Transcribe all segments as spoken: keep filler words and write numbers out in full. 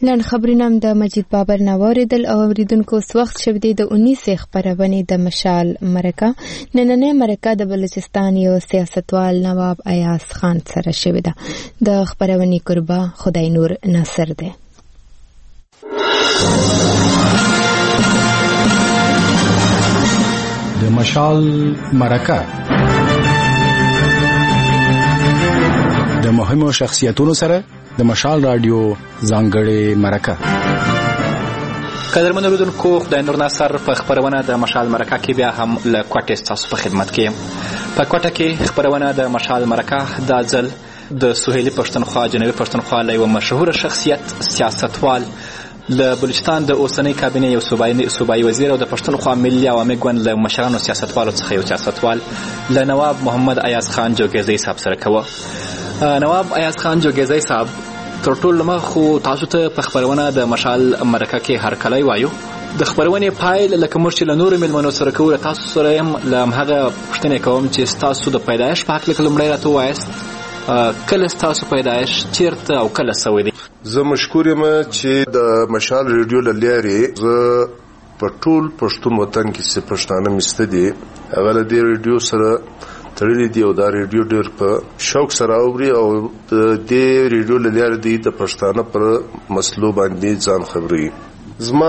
لنډ خبرونه هم د مجید بابر نه واوریدل او اوریدونکو اوس وخت شوی دی د اونیسې خپرونې د مشال مرکه. نننۍ مرکه د بلوچستان یو سیاستوال نواب ایاز خان سره شوې ده. د خپرونې کوربه خدای نور ناصر دی. د مشال مرکه د مهمو شخصیتونو سره د مشال رادیو ځانګړې مرکه. قدرمن اوریدونکو خدای نور ناصر په خبرونه د مشال مرکه کې بیا هم له کوټې ستاسو په خدمت کې یم. په کوټه کې خبرونه د مشال مرکه د ځل د سهیلي پښتونخوا جنوبي پښتونخوا له یو مشهور شخصیت سیاستوال له بلوچستان د اوسنۍ کابینې یو صوبایي صوبایي وزیر او د پښتونخوا ملي عوامي ګوند له مشرانو سیاستوالو څخه یو سیاستوال له نواب محمد ایاز خان جوګیزی صاحب سره کوه. نواب ایاز خان جوګیزی صاحب تر ټولو مخ خو تاسو ته په خبرونه د مشال مرکه کې هر کله وایو د خبرونې پایل لکه موږ چې له نورو مېلمنو سره کوو تاسو سره هم له همهغه پوښتنې کوم چې ستاسو د پیدایش په هکله لومړی راته ووایاست کله ستاسو پیدایش چیرته او کله سوی دی؟ زه مشکور یم چې د مشال ریډیو له لارې زه په ټول پښتون وطن کې چې پښتانه مسته دي هغه له دې ریډیو سره تړلي دي او دا ریډیو ډېر په شوق سره اوري او د دې ریډیو له لارې دوی د پښتانه پر مسلو باندې ځان خبروي. زما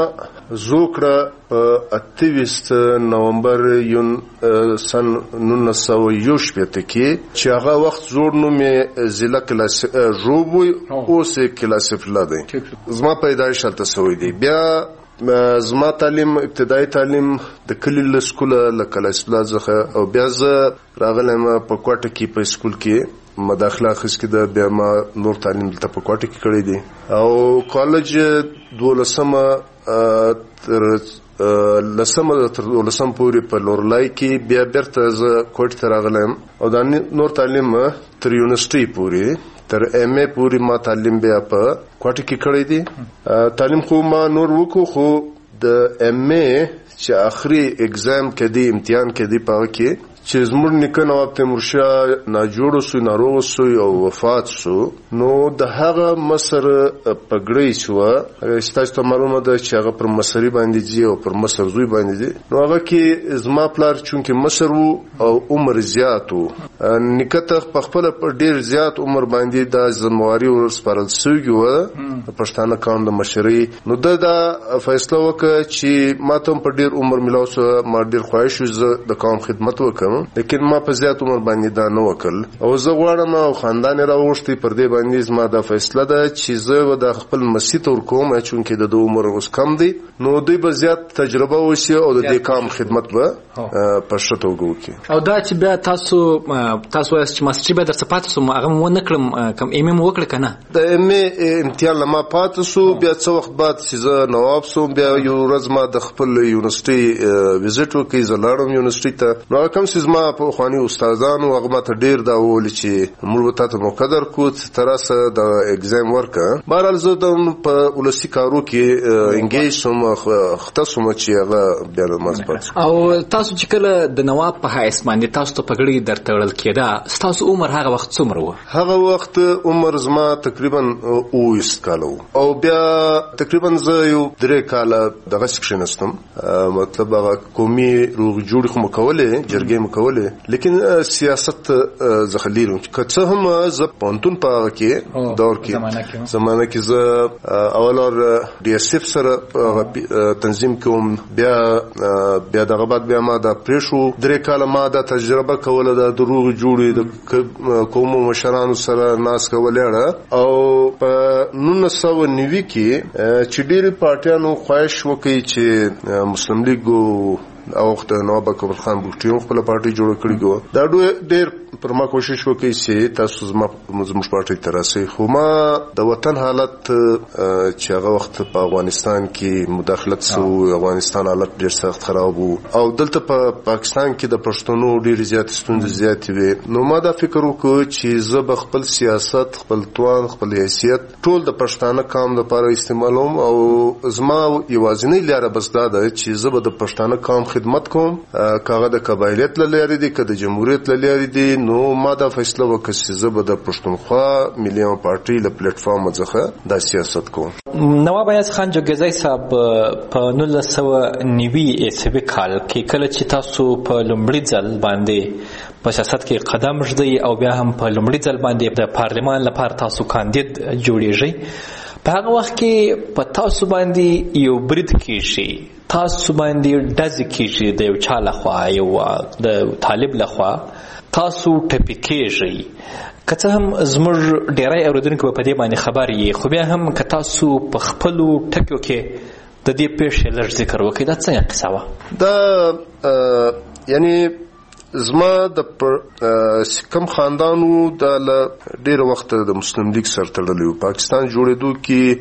زوکړه په اتویست نومبر یون سن نولس سوه یو شپېته کې چې هغه وخت زوړ نوم یې ضلع کلاس ژوبوی اوس یې کلاسفلا دی. زما پیدایش هلته سوی دی. بیا زما تعلیم ابتدایي تعلیم د کلي له سکوله له کلاسفلا څخه او بیا زه راغلم په کوټه کې په سکول کې مداخله اخیستې ده. بیا ما نور تعلیم دلته په کوټه کې کړی دی او کالج دولسمه تر لسمه تر دولسم پورې په لورلای کې بیا بیرته زه کوټې ته راغلم او دا نور تعلیم تر یونیورسټۍ پورې تر ایم اے پوری ما تعلیم بیا په کوټه کې کړی دی. تعلیم خو ما نور وکړو خو د ایم اے چې آخري اگزام کې دی امتحان کې دی په کې چې زموږ نیکه نواب تیمورشاه ناجوړ سو ناروغ سو او وفات سو نو د هغه مصر پګړی شو ستاسو ته معلومه ده چې هغه پر مصری باندې دی او پر مصر زوی باندې دی. نو هغه کې زما پلار چونکه مصر وو او عمر زیات وو نیکه ته په خپل پر ډیر زیات عمر باندې د ذمہواری ورسپارل سوی و پښتانه قوم د مشري. نو د دا فیصله وکړه چې ما ته په ډیر عمر ملاو سو ما ډیر خواهش و د قوم خدمت وکړم لیکن ما په زیات عمر باندې دا نه وکړ او زه غواړم او خاندان راوښتي پر دې باندې زما د فیصله ده چې زه د خپل مسیت ور کوم چونکه د عمر اوس کم دی نو دوی به زیات تجربه وشي او د دې قوم خدمت به په شته وګوري. او دا چې بیا تاسو تاسو چې ماستری به درڅ پاتې سو هغه مو نه کړم کم ایم ایم وکړ کنه د ایم ای امتحان لما پاتې سو بیا څو وخت بعد چې زه نواب سوم بیا یو ورځ ما د خپل یونیورسيټي وزټ وکړ زلاړم یونیورسيټي ته نو کوم چې ما په خواني استادانو هغه ماته ډیر دا وول چې موږ ته مقدر کو تراسه د ایگزام ورکا بهرحال زه د په ولسی کارو کې انګیج سوم ختصوم چې هغه بیا مزبط. او تاسو چې کله د نواب په حیث باندې تاسو ته پګړی درتړل کېده تاسو عمر هغه وخت څومره و؟ هغه وخت عمر زما تقریبا اوویشت کاله او بیا تقریبا زه یو درې کاله دغه سکشنستم مطلب هغه قومي روغ جوړ خو مکولې جرګې مکولې لیکن سیاست زخلیرم که څه هم زه پونتون په کې دور کې زمانه کې زه اولور ډي اس اف سره تنظیم کوم بیا بیا دغه بعد بیا ما د پریشو درې کاله ما د تجربه کوله د دروغ جوړې د قومو مشرانو سره ناس کولې او په نولس سوه نوي کې چې ډېری پارټیانو خواهش وکړي چې مسلم لیګ او وخت نواب اکبر خان بوټیو خپل پارټي جوړ کړی و دا ډېر پر ما کوشش وکړي چې تاسو زما زموږ پارټي ته راسئ خو ما د وطن حالت چې هغه وخت په افغانستان کې مداخلت سو افغانستان حالت ډېر سخت خراب وو او دلته په پاکستان کې د پښتنو ډېر زیات ستونزې زیاتې وې نو ما دا فکر وکړ چې زه به خپل سیاست خپل توان خپل حیثیت ټول د پښتانه قام لپاره استعمالوم او زما یوازینی لاره بس دا ده چې زه به د پښتانه قام خدمت کوم، کاغه د قبایلیت له لارې دي که د جمهوریت له لارې دي. نو ما دا فیصله وکړه چې زه به د پښتونخوا ملي پارټي له پلیټ فارم څخه دا سیاست کوم. نواب ایاز خان جوګزی صاحب په نولس سوه نوي عیسوي کال کې کله چې تاسو په لومړي ځل باندې په سیاست کې قدم ږدئ او بیا هم په لومړي ځل باندې د پارلمان لپاره تاسو کاندید جوړیږئ، په هغه وخت کې په تاسو باندې یو برید کیږي، تاسو باندې ډز کیږي د یو چا لخوا، یو د طالب لخوا تاسو ټپي کیږئ. که څه هم زموږ ډیری اورېدونکي به په دې باندې خبر یې، خو بیا هم که تاسو په خپلو ټکیو کې د دې پیښې لږ ذکر وکړئ، دا څنګه قصه وه؟ دا یعنی زما د کوم خاندانو د ډېر وخت د مسلم لیگ سره تړلی و. پاکستان جوړېدو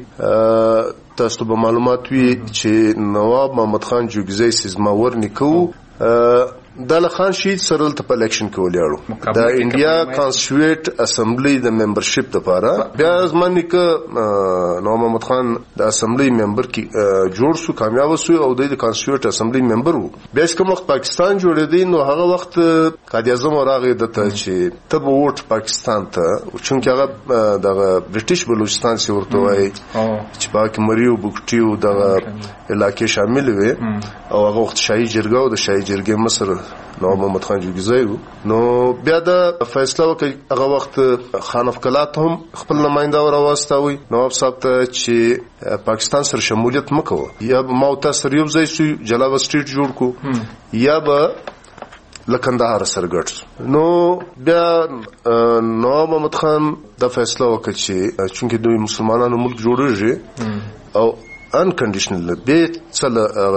کې تاسو به معلومات وي چې نواب محمد خان جوګزی سي زما ورنیکه و، د خان شهید سره دلته په الیکشن کې ولاړو د انډیا کانسټیټیوټ اسمبلی د ممبرشپ لپاره. بیا زما نیکه نواب محمد خان د اسمبلی ممبر کې جوړ شو، کامیاب شو او د کانسټیټیوټ اسمبلی ممبر وو. بیا کوم وخت پاکستان جوړېدی نو هغه وخت قائد اعظم راغی دته چې ته به ووټ پاکستان ته، چونکه هغه د برټش بلوچستان سي ورته وایي چې پاک مریو بوکټیو د علاقې شامل وي او هغه وخت شاهي جرګه او د شاهي جرګې مصر نواب محمد خان جوګزی و. نو بیا د فیصله وکړه هغه وخت خان افکلات هم خپل نماینده راواستوي نواب صاحب ته چې پاکستان سره شمولیت مکوه، یا به ما او تاسو سره یو ځای شو جلاوه سټریټ جوړ کو یا به لکندهار سره ګډ. نو بیا نواب محمد خان دا فیصله وکړه چې چونکه دوی مسلمانانو ملک جوړیږي او انکنډیشنل به څل هغه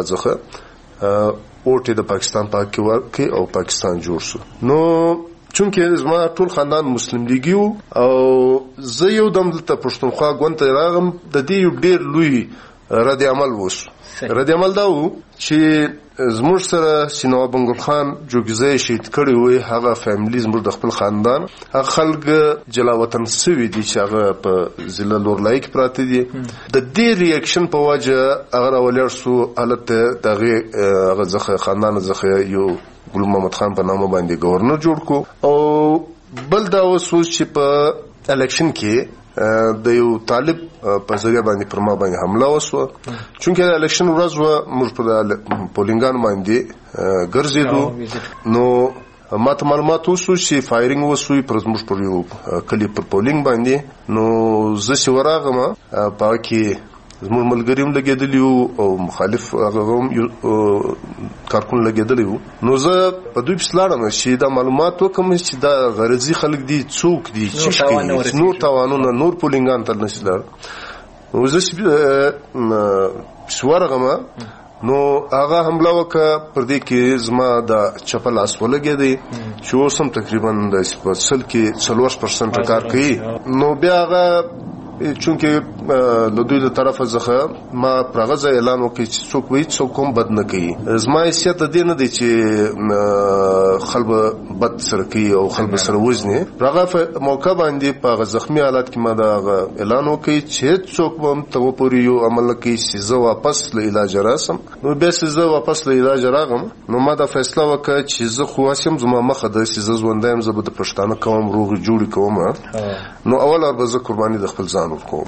ځخه اوټه د پاکستان پاک کې ورکې او پاکستان جوړ شو. نو چونکه زما ټول خاندان مسلم لیګي او زه یو دم دلته پښتونخوا ګوند ته راغم، د دې یو ډېر لوی رد عمل وشو. رد عمل دا و چې زموږ سره سینواب بنګل خان جوګزی شهید کړی وي، هغه فیملی زموږ د خپل خاندان هغه خلک جلا وطن سوي دي چې هغه په ضلع لورلای کې پراته دي. د دې ریاکشن په وجه هغه راولاړ شو حالت دغه هغه ځخه خاندان ځخه یو ګل محمد خان په نامه باندې گورنر جوړ کو. او بل دا وسو چې په الیکشن کې د یو طالب په ځای باندې پر ما باندې حمله وسوه، چونکه الیکشن ورځ و موږ په پولینګان باندې ګرځېدو. نو ما ته معلومات وسو چې فایرینګ وسوي پر موږ پر یو کلی پر پولینګ باندې. نو زه چې ورغم په کې زموږ ملګری هم لګېدلی وو او مخالف هغه هم کارکون لګېدلی وو. نو زه په دوی پسې لاړم چې دا معلومات وکړم چې دا غرضي خلک دي، څوک دي، څه کوي، نور تاوانونه نور پولینګان ته نشي لاړ. نو زه چې ورغم نو هغه حمله وکړه، پر دې کې زما د چپل اس ولګېدی چې اوس هم تقریبا د سل کې څلور پرسنټ کار کوي. نو بیا هغه چونکه له دوی له طرفه څخه ما پرغزه اعلان وکړ چې څوک وایي څوک هم بد نه کوي. زما حیثیت د دې نه دی چې خلک بد سره کوي او خلک سره وزني. هغه موقع باندې په زخمی حالت کې ما دا اعلان وکړ چې څوک هم ته پورې یو عمل کوي چې زه واپس له علاج راسم. نو بیا چې زه واپس له علاج راغم نو ما دا فیصله وکړه چې زه خو اسیم زما مخه ده چې زه ژوندایم، زه به د پښتانه قوم روغ جوړ کوم. نو اول اور به زه قرباني د خپل ځان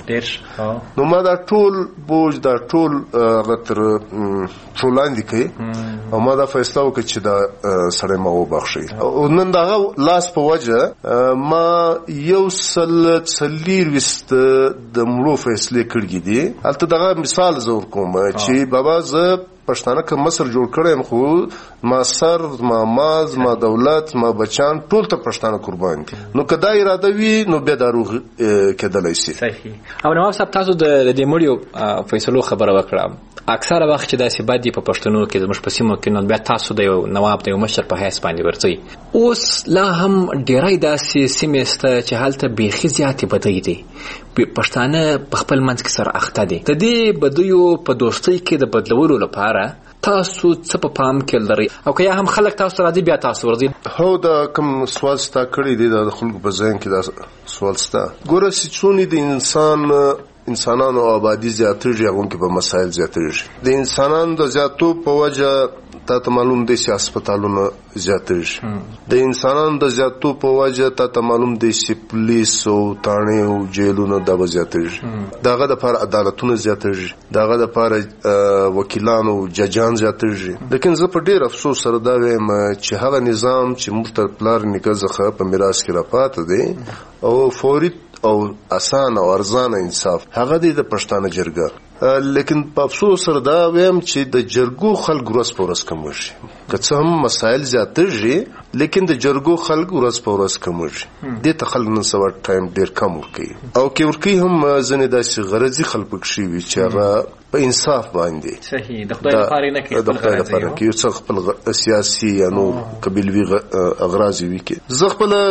نو ما دا ټول بوج دا ټول غتر ټولاندې کوي او ما دا فیصله وکړه چې دا سړی ما وبخښي. او نن دغه لاس په وجه ما یو سل څلور وست د مړو فیصله کړې دي. هلته دغه مثال زور کوم چې بابا زه پښتانه که مصر جوړ کړم خو ما سر ما ماز ما دولت ما بچان ټول ته پښتانه قربان دي. نو که دا اراده وي نو بیا دا روغ کېدلی شي. صحیح. او نواب صاحب تاسو د دې مړیو فیصلو خبره وکړه، اکثره وخت چې داسې بد دي په پښتنو کې زموږ په سیمو کې، نو بیا تاسو د یو نواب د یو مشر په حیث باندې ورځئ. اوس لا هم ډیری داسې سیمې شته چې هلته بیخي زیاتې بدۍ دي، پښتانه په خپل منځ کې سره اخته دي. د دې بدیو په دوستۍ کې د بدلولو لپاره تاسو څه په پام کې لرئ او که یا هم خلک تاسو راځي بیا تاسو ورځي؟ هو دا کوم سوال ستا کړی دی د خلکو په ذهن کې دا سوال ستا. ګوره سچونی د انسان انسانانو آبادی زیاتېږي هغه کې په مسایل زیاتېږي. د انسانانو د زیاتو په وجه تا ته معلوم دی چې هسپتالونه زیاتېږي. د انسانانو د زیاتو په وجه تا ته معلوم دی چې پولیس او تاڼې او جیلونه دا به زیاتېږي. د هغه دپاره عدالتونه زیاتېږي. د هغه دپاره وکیلان او ججان زیاتېږي. لیکن زه په ډېر افسوس سره دا وایم چې هغه نظام چې موږ ته پلار نیکه څخه په میراث کې راپاته دی او فوري او اسان او ارزانه انصاف هغه دی د پښتانه جرګه. لیکن په افسوس سره دا وایم چې د جرګو خلک ورځ په ورځ کمېږي. که څه هم مسایل زیاتېږي لیکن د جرګو خلک ورځ په ورځ کمېږي. دې ته خلک نن سبا ټایم ډېر کم ورکوي او که ورکوي هم ځینې داسې غرضي خلک پکښې وي چې هغه په انصاف باندې صحیح د خدای لپاره نه کوي، د خدای لپاره کوي، یو څه خپل سیاسي یا نور قبیلوي اغراض وي. کې زه خپله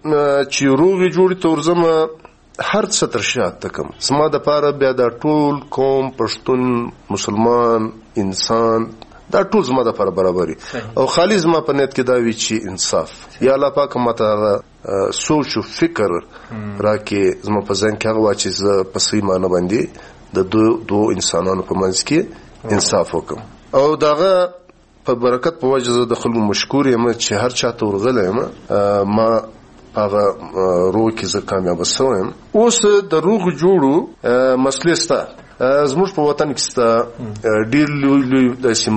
چې روغې جوړې ته ورځم هر څه تر شا تکم زما د پاره بیا دا ټول قوم پښتون مسلمان انسان دا ټول زما د پاره برابري او خالي زما په نیت کې دا وی چې انصاف یا الله پاک ماته سوچ او فکر راکې زما په ځین کې هغه واچې ز په سي معنی باندې د دو دو انسانانو په منځ کې انصاف وکم او داغه په برکت په وجه د خلکو مشکور یم چې هر چاته ورغلم ما هغه روغ کې زه کامیاب شوم. اوس د روغ جوړو مسلې ستا زموږ په وطن کې ستا ډېر لوی لوی داسې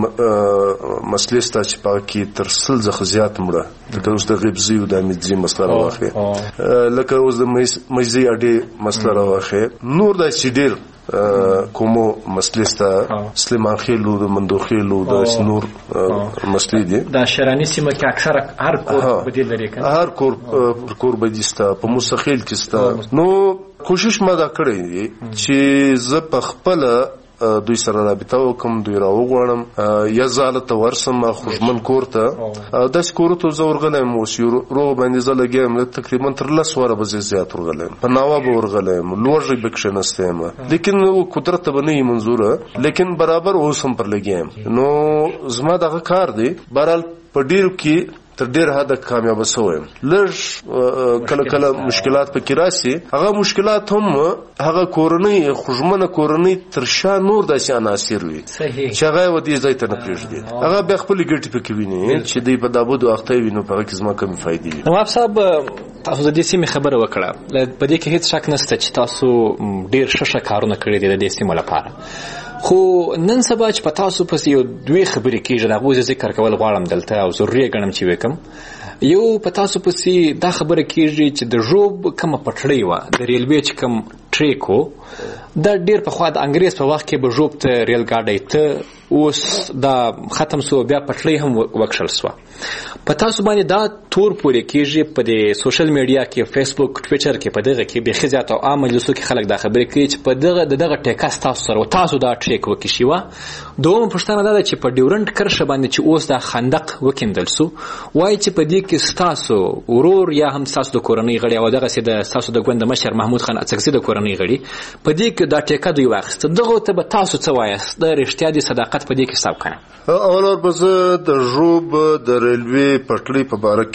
مسلې ستا چې په کې تر سل څخه زیات مړه لکه اوس د غبزي او د امیدزي مسله راواخلې لکه اوس د مجزي اډې مسله راواخلې نور داسې ډېر کومو مسلې ستا سلیمان خېلو د مندوخېلو د نور مسلې دي. د شراني سیمه کې اکثره هر کور بدیل لري کنه هر کور کور بدیل ستا په مستخیل کې ستا. نو کوشش ما دا کړی دی چې زه په خپل دوی سره رابطه وکم دوی راوغواړم یا زاله ته ورسم خوشمن کور ته داسې کور ته زه ورغلم اوس یو روغ باندې زه لګیم تقریبا تر لس واره به زیات ورغلم په ناوا به ورغلم لوړ به کښېناستم لیکن قدرت ته به نه وي منظوره لیکن برابر اوس هم پر لګیم. نو زما دغه کار دی بهرحال په ډېرو کې تر ډېر حده کامیاب شوم. لږ کله کله مشکلات پکې راشي هغه مشکلات هم هغه کورنۍ خوشمنه کورنۍ تر شا نور داسې عناصر وي چې هغه ودې ځای ته نه پرېږدي هغه بیا خپلې ګټې پکې ویني چې دوی په دابودو اخته وي نو په هغه کې زما کمې فایدې وي. نواب صاحب تاسو د دې سیمې خبره وکړه په دې کې هېڅ شک نشته چې تاسو ډېر ښه ښه کارونه کړي دي د دې سیمو لپاره خو نن سبا چې په تاسو پسې یو دوې خبرې کېږي د هغو زه ذکر کول غواړم دلته او ضروري ګڼم چې وکړم. یو په تاسو پسې دا خبره کېږي چې د ژوب کومه پټړۍ وه د ریلوې چې کوم ټریک و دا ډېر پخوا د انګریز په وخت کې به ژوب ته ریل ګاډی ته اوس دا ختم سو بیا پټړۍ هم وکښل سوه. په تاسو باندې دا تور پورې کېږي په د سوشل میډیا کې فیسبوک ټویټر کې په دغه کې بیخي زیات او عام مجلسو کې خلک دا خبرې کوي چې په دغه د دغه ټیکه ستاسو سره و تاسو دا ټریک وکړي وه. دومره پوښتنه دا ده چې په ډیورنډ کرښه باندې چې اوس دا خندق وکیندل سو وایي چې په دې کې ستاسو ورور یا هم ستاسو د کورنۍ غړي او دغسې د ستاسو د ګوند مشر محمود خان اڅکزي د کورنۍ غړي په دې کې دا ټیکه دوی واخیسته. دغو ته به تاسو څه وایاست د رښتیا د صداقت په دې کې حساب کنه؟ اول به زه د ژوب د ریلوې پټړۍ په باره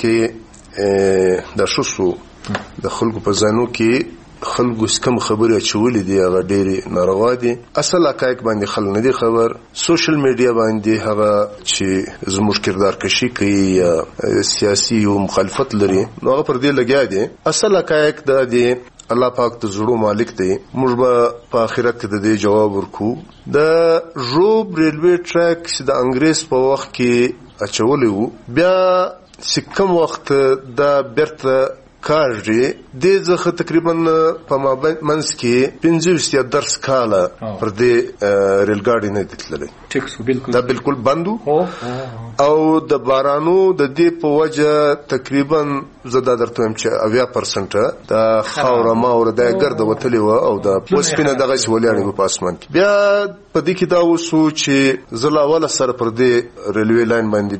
کې دا شو سو د خلکو په ذهنو کې خلکو کم خبرې اچولې دي هغه ډېرې ناروا دي. اصل حقایق باندې خلک نه دي خبر. سوشل میډیا باندې هغه چې زموږ کردار کشي کوي یا سیاسي او مخالفت لري نو هغه پر دې لګیا دي. اصل حقایق دا دي الله پاک د زړو مالک دی موږ به په آخرت کې د دې جواب ورکو. د ژوب ریلوې ټریک چې د انګریز په وخت کې اچولی وو بیا چې کوم وخت دا بیرته کاږي دې ځخه تقریبا په منځ کې پنځه ویشت درس کاله پر دې ریل ګاډي نه دي تللی دا بالکل بند او د بارانو د دې په وجه تقریبا زه دا درته وایم چې اویا پرسنټه د خاوره ماوره دا ګرده وتلې وه او د اوسپنه دغسې ولاړې وه په اسمان کې. بیا په دې کې دا وسو چې زه له اوله سره پر دې ریلوې لاین باندې ډېر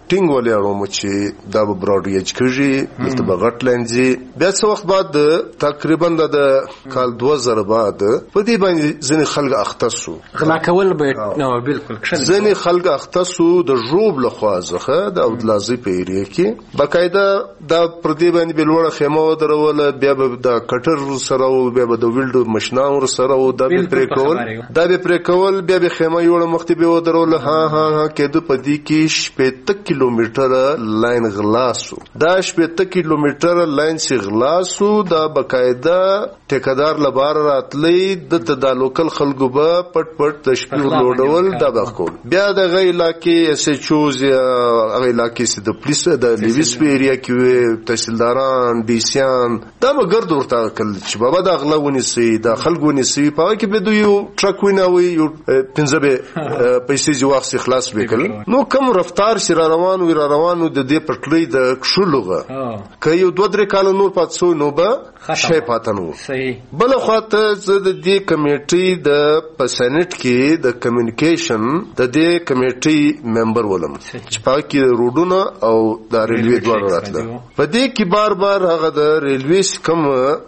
ټینګ ولیاړو چې دا به براډ گیج کېږي دلته به غټ لاین ځي. بیا څه وخت بعد تقریبا د کال دوه زره بعد په دې باندې ځینې خلک اخته سو. غلا کول به نو بالکل ځینې خلک اخته سو د ژوب لخوا څخه د اودلازي په ایریا کې باقاعده دا پر دې باندې به لوړه خیمه ودروله، بیا به د کټر سره او بیا به د ویلډو مشنا ور سره او دا به پرې کول دا به پرې کول بیا به خیمه یوړه مخته به ودروله. ها ها ها کېدو په دې کې شپږ کیلومتره لاین غلاسو. دا شپږ کیلومتره لاین سی غلاسو دا باقاعده ټیکدار لبار راتلې د د لوکل خلکو به پټ پټ تشکیل لوډول دا بخول. بیا د غي علاقې اس ایچ اوز یا غي علاقې سي د پولیس د لیویس په ایریا کې تحصیلداران ډیسیان دا به ګرد ورته کل چې بابا دا غلونی سي دا خلګونی سي په کې به دوی ټرک ویناوي یو پنځه به پیسې جو وخت خلاص وکړ. نو کوم رفتار سره روان وي روانو د دې پټلې د کښلوغه که یو دوه درې کال نور پاتسو نو به شی پاتنو. بل خواته زه د دې کمیټې د پسنټ کې د کمیونیکیشن د دې کمیټې ممبر ولم چې پاکي روډونه او د ریلوی دواړه راتله. په دې کې بار بار هغه د ریلوی کوم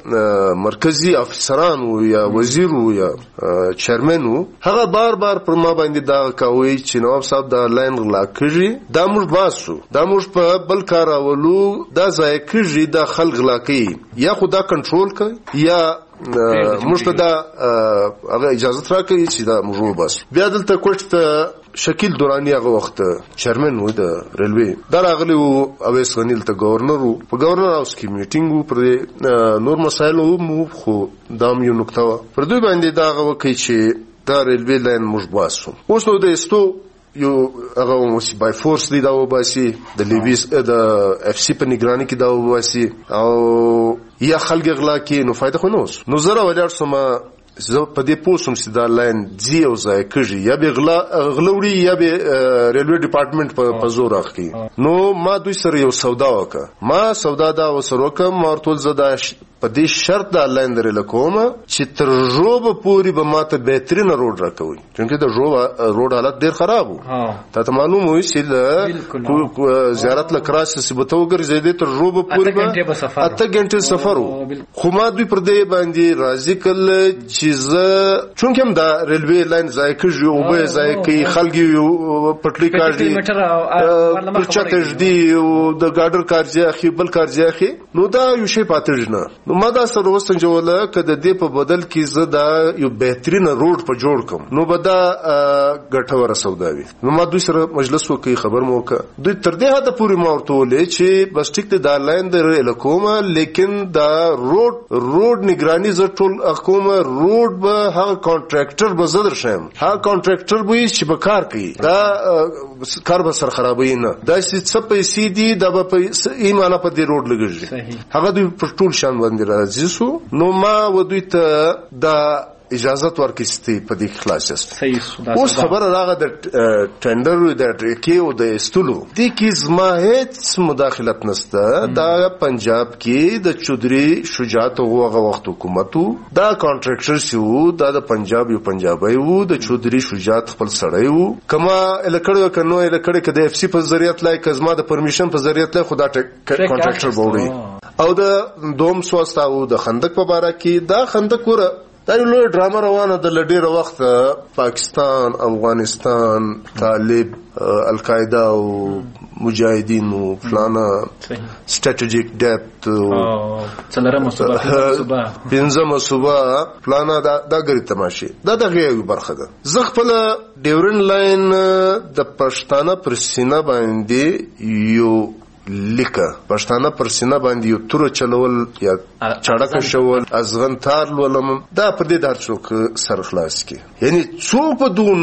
مرکزی افسران و یا وزیر و یا چیرمن و هغه بار بار پر ما باندې دا کوي چې نواب صاحب دا لاین غلا کړی دا موږ باسو دا موږ په بل کار اولو دا ځای کړی دا خلک غلا کوي یا خدا کنټرول کوي یا موږ ته دا هغه اجازه راکړي چې دا موږ باسو. بیا دلته کوټ ته شکیل دورانی هغه وخت چیرمن و د ریلوی دا راغلی و اویس غنیل ته گورنر و په گورنر هاوس کې میټینګ و پر نور مسایل مو خو دا یو نقطه و پر دوی باندې دا هغه وکړي چې دا ریلوی لاین موږ باسو. اوس نو د استو یو هغه موسی بای فورس دی دا وباسي د لیویس د اف سی په نگرانی کې دا وباسي او یا خلک غلا کې نو فائدہ خو نو نو زره ولر سم زه په دې پوسم چې دا لاین ځي او ځای کېږي یا به غلا غلوړي یا به ریلوی ډپارټمنټ په زور اخلي. نو ما دوی سره یو سودا وکړه ما سودا دا وسره وکړم ما ورته زدا په دې شرط دا لاین درې لکوم چې تر ژوب پوری به ماته بهترین روډ راکوي چونکه د ژوب روډ حالت ډیر خراب وو. ته معلوم وي چې زیارت لکراس سبته وګرځیدې تر ژوب پوری به اته غنټه سفر وو. خو ما دوی پر دې باندې راضي کړل چې زه چونکه دا ریلوی لاین ځای کېږي او به ځای کې خلګي پټلی کاږي پرچا تجدي او د ګاډر کارځي اخی بل کارځي اخی نو دا یو شی پاتې نه. نو ما دا سره وسنجوله کده دې په بدل کې زه دا یو بهترین روډ په جوړ کوم نو به دا ګټوره سودا وي. نو ما دوی سره مجلس وکړي خبر مو وکړه دوی تر دې حد پورې ما ورته ولې چې بس ټیک دا لاین در الکومه لیکن دا روډ روډ نگرانی زه ټول اقومه روډ به هغه کانټراکټر به زدر شم هغه کانټراکټر به چې به کار کوي دا کار به سر خرابوي نه دا څه پیسې دي دا به ایمانه په دې روډ لګږي هغه دوی پر ټول شان باندې راځي سو. نو ما و دوی ته دا اجازه ورکړستې په دې خلاص است. اوس خبر راغله د ټندر د ټریکی او د استولو د کې زما هیڅ مداخلت نشته. دا پنجاب کې د چودري شجاعت هغه وخت حکومتو دا کانټراکټر شو دا د پنجاب یو پنجابي وو د چودري شجاعت خپل سړی وو کما الکړو کنو الکړو کده اف سی په ذریعہ لای کزما د پرمیشن په ذریعہ لای خدا کانټراکټر وړي او د دوم سواستا وو د خندق په باره کې دا خندق ور دا یو لوی ډرامه روانه د لډیره وخت پاکستان افغانستان طالب القاعده او مجاهدین او فلانا سټریټیجیک ډیپت څلورمه صوبه پنځمه صوبه فلانا دا غری تماشي دا دغه یو برخه ده. زه خپل ډیورن لاین د پښتانه پر سینه باندې یو لیکه پښتانه پر سینه باندې یو تور چلول یا چړک شول ازغن تار ولم دا پر دې دار څوک سر خلاص کی یعنی څوک په دون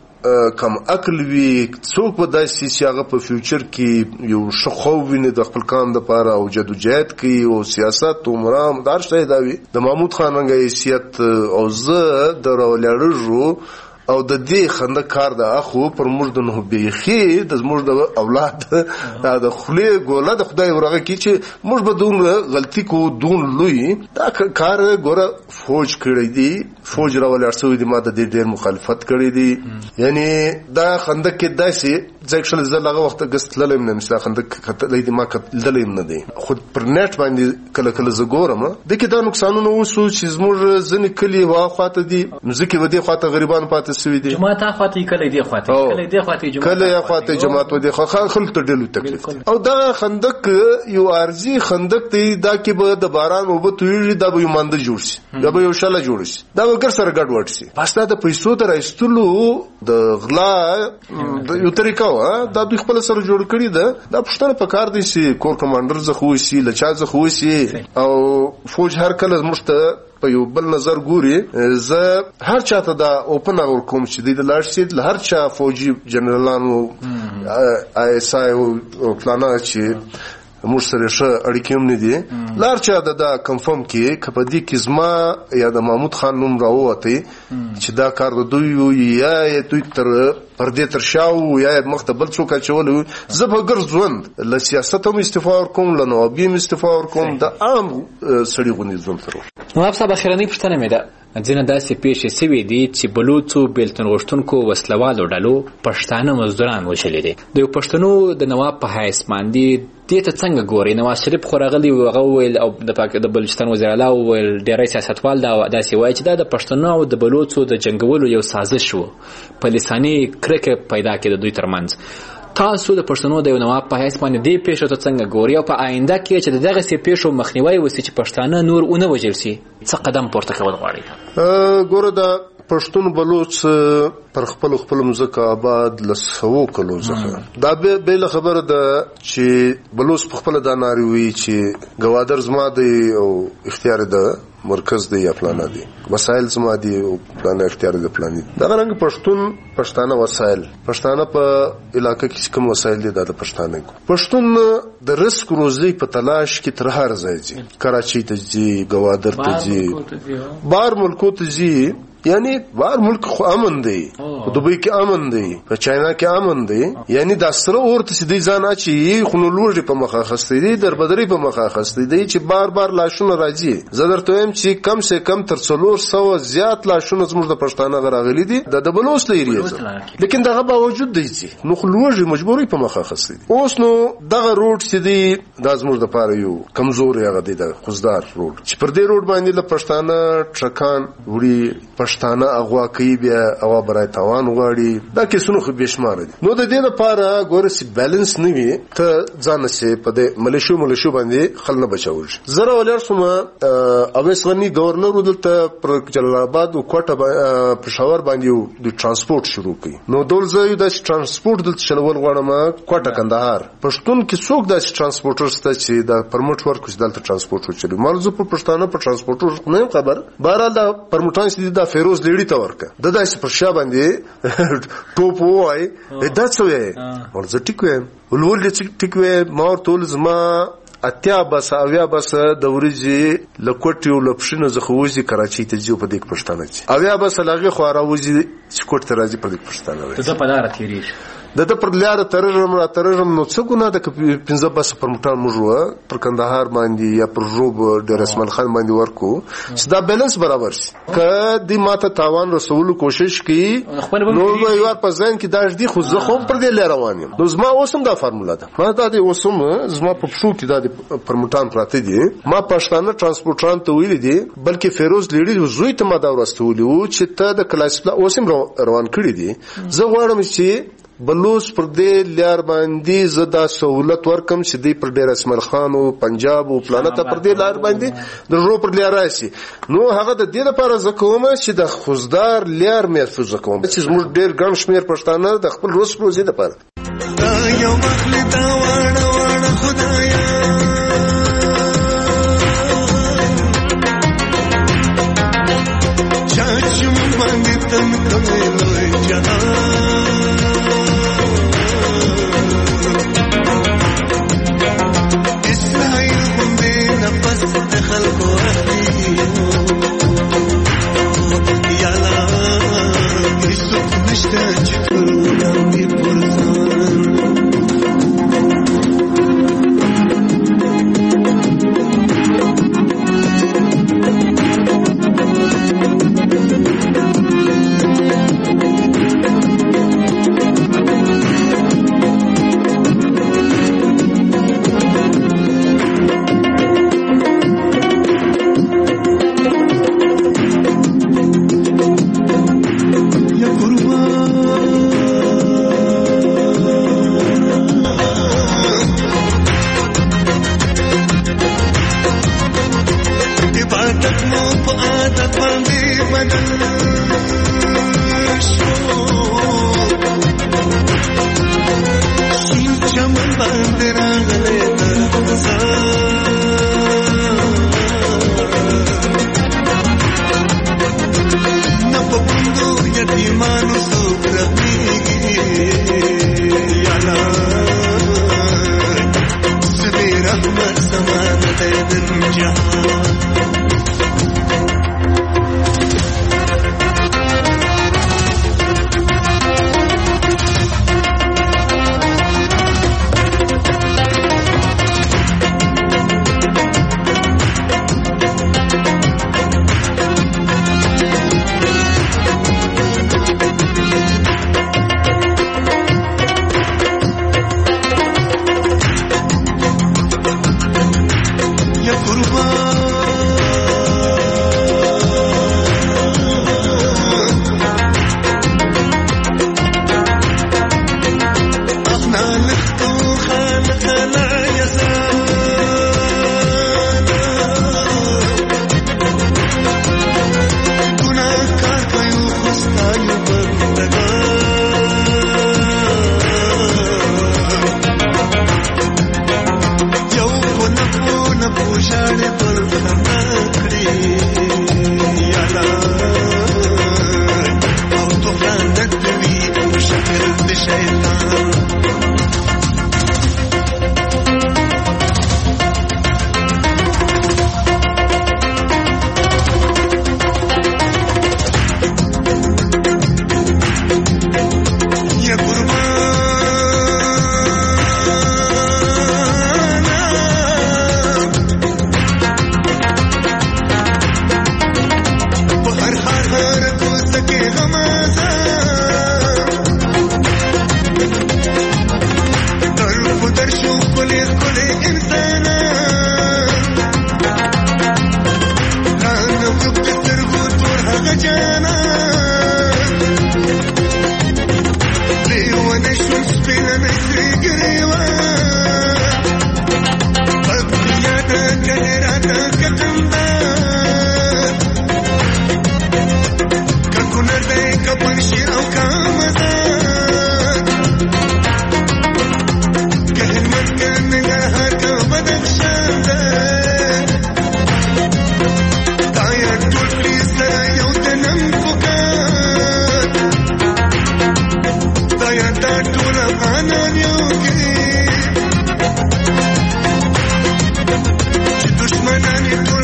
کم عقل وی څوک په داسې چې هغه په فیوچر کې یو شخو ویني د خپل کام د پاره او جدوجہد کوي او سیاست او مرام دار شته دا وی د محمود خان رنګ حیثیت او زه د راولړو او د دې خنده کار د اخو پر موږ د نو بیخي د موږ د اولاد د خلی ګوله د خدای ورغه کی چې موږ به دون غلطی کو دون لوی دا کار ګوره فوج کړی دی فوج راول ارسوي د ماده د ډیر مخالفت کړی دی یعنی دا خنده کې داسې ځکه چې زه لغه وخت غست للم نه مثلا خندق کتلې دي ما کتلې نه دي خو پر نت باندې کله کله زه ګورم د کې دا نقصانونه وسو چې زموږ ځنې کلی واخواته دي مزکه ودی خواته غریبان پاتې سوي دي جماعت اخواته کله دی خواته کله دی خواته جماعت کله اخواته جماعت ودی خو خلک ته ډلو تکلیف او دا خندق یو ارزي خندق دی دا کې به د باران او به تویږي دا به یو مند جوړ شي دا به یو شاله جوړ شي دا وګر سره ګډ وډ شي پاستا د پیسو تر ایستلو د غلا یو طریقه وا دا د خپل سره جوړ کړی دا دا پښتنه په کار دی چې کور کمانډر زه خو شي لچا زه خو شي او فوج هر کله مشته په یو بل نظر ګوري زه هر چاته دا اوپن اور کوم چې د لاړ شي هر چا فوجي جنرالانو آی اس آی او پلانا چې موږ سره ښه اړیکې هم نه دي لار چا دا کنفرم کې کپدي کې زما یا د محمود خان نوم راووتی چې دا کار د دوی یا دوی تر پردې تر شاو یا مختبل څوک چول زه په ګر ژوند له سیاست هم استعفا ورکوم له نوابي هم استعفا ورکوم د عام سړي غونې ژوند تر نواب صاحب اخرنۍ پوښتنه مې ده ځینې داسې پیښې سوي دي چې بلوڅو بیلتون غوښتونکو وسلوالو ډلو پښتانه مزدوران وژلي دي د یو پښتنو د نواب په حیث باندې دې ته څنګه ګوري نواز شریف خو راغلی هغه وویل او د پاک د بلوچستان وزیر اعلی وویل ډېری سیاستوال دا داسې وایي چې دا د پښتنو او د بلوڅو د جنګولو یو سازش و په لساني کرکه پیدا کړي د دوی ترمنځ تاسو د پښتنو د یو نواب په حیث باندې دې پیښو ته څنګه ګوري او په آینده کې چې دغسې پیښو مخنیوی وسي چې پښتانه نور ونه وژل سي څه قدم پورته کول غواړي ګوره د پښتون بلوچ پر خپل خپل مزکه آباد لسو کلو څخه دا به له خبره ده چې بلوچ په خپل د ناروي چې گوادر زما دی او اختیار ده مرکز دی یا پلان دی وسایل زما دی او پلان اختیار دی پلان دی دا رنګ پښتون پښتانه وسایل پښتانه په علاقې کې کوم وسایل دي د پښتانه پښتون د رزق روزي په تلاش کې تر هر ځای ځي کراچي ته ځي گوادر ته ځي بار ملکو ته ځي یعنی بار ملک خو امن دی په دوبۍ کې امن دی په چاینا کې امن دی یعنی د سره اورته سدي ځان اچي خونو لوړ په مخه خستې دي دربدري په مخه خستې دي چې بار بار لاشونه راځي زه درته وایم چې کم سے کم تر څلور سوه زیات لاشونه زموږ د پښتانه غراغلي دي د دبلوس لري لیکن دغه باوجود دی چې نو خلوږي مجبوري په مخه خستې اوس نو دغه روډ سدي د زموږ د پاره یو کمزور هغه دی د خوزدار روډ چې پر دې روډ باندې له پښتانه ټرکان وړي پښتانه اغوا کوي بیا اغوا برای تاوان غواړي دا کیسونه خو بشمار دي نو د دې لپاره ګورسي بیلانس نه وي ته ځان سي په دې ملیشو ملیشو باندې خل نه بچاول زره ولر سم اوس غني گورنر دلته پر جلال آباد او کوټه پېښور باندې د ترانسپورت شروع کړي نو دولځه د ترانسپورت دلته چلول غواړم کوټه کندهار پښتون کې څوک د ترانسپورټر ست چې د پرمټ ورکوي دلته ترانسپورت چلوي مرزه په پښتانه په ترانسپورټر نه خبر بهرحال د پرمټان سي د فیروز لیړی ته ورکه د داسې پر شا باندې ټوپ وای دا څه وای ورځ ټیکوي ولول دې ټیکوي مور تول زما اتیا بس اویا بس د ورځي لکوټیو لپشنه زخوځي کراچي ته ځو په دې پښتانه چې اویا بس لاغه خو راوځي چې کوټ ته راځي په دې پښتانه ته په لار تیریش د د پر لار ترجم را ترجم نو څه ګناه د پنځه بس پر مټان موږ پر کندهار باندې یا پر روب د رسمل خان باندې ورکو چې دا بیلانس برابر شي ک دې ماته تاوان رسولو کوشش کی نو یو ور په ځین کې داش دي خو زه خو پر دې لار روان یم نو زما اوسم دا فارموله ده ما دا دې اوسم زما په شو کې دا پر مټان پراته دي ما پښتانه ترانسپورټران ته ویل دي بلکې فیروز لیډي زوی ته ما دا ورستولو چې ته د کلاس اوسم روان کړی دي زه غواړم چې بلوچ پر دې لار باندې زدا سہولت ورکم چې دی پر ډیر اسمل خان او پنجاب او پلانټه پر دې لار باندې د رو پر لار راشي نو هغه د دې لپاره زکوم چې د خوزدار لار محفوظ کوم چې موږ ډیر ګڼ شمیر پښتانه د خپل روز روزي لپاره یو مخلص دا وړ وړ خدایا چاچم باندې تم کوي جهان दुश्मन